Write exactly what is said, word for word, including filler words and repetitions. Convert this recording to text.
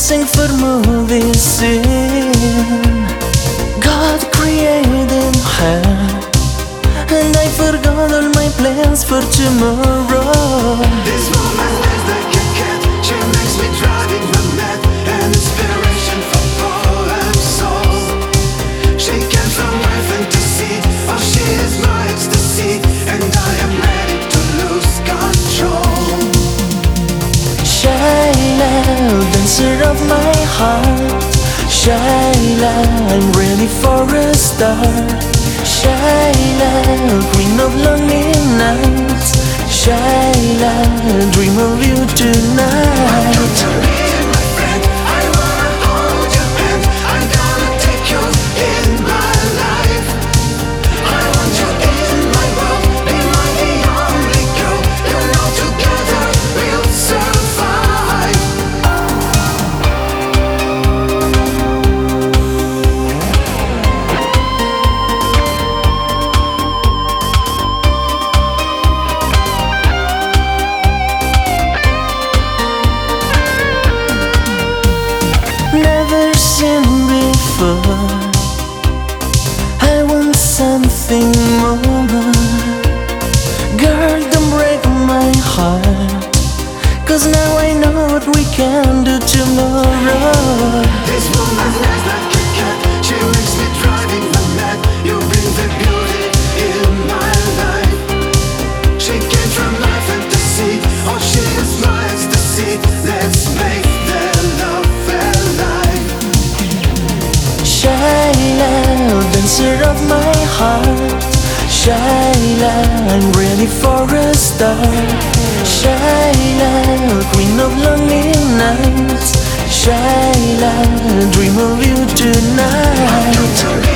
dancing for movie scene. God created her, and I forgot all my plans for tomorrow. This woman is like a cat. She makes me driving me mad. An inspiration for poem soul. She came from my fantasy. Oh, she is my ecstasy, and I am ready to lose control. Shaila, dancer of my heart. Shaila, I'm ready for a start. Shaila, queen of lonely nights. Shaila, dream of you tonight. Come to me, my friend. I wanna hold your hand. I'm gonna take you in my life. I want you in my world. Be my the only girl. You know together we'll survive. Never seen before. I want something more. Girl, don't break my heart, 'cause now I know what we can do tomorrow. This woman is like a cat. She makes me driving me mad. You bring the beauty in my life. She came from my fantasy. Oh, she is my ecstasy. Let's make the love alive. Shaila, dancer of my heart. Shaila, I'm ready for a start. Shaila, queen of lonely nights. Shaila, dream of you tonight. Come to me.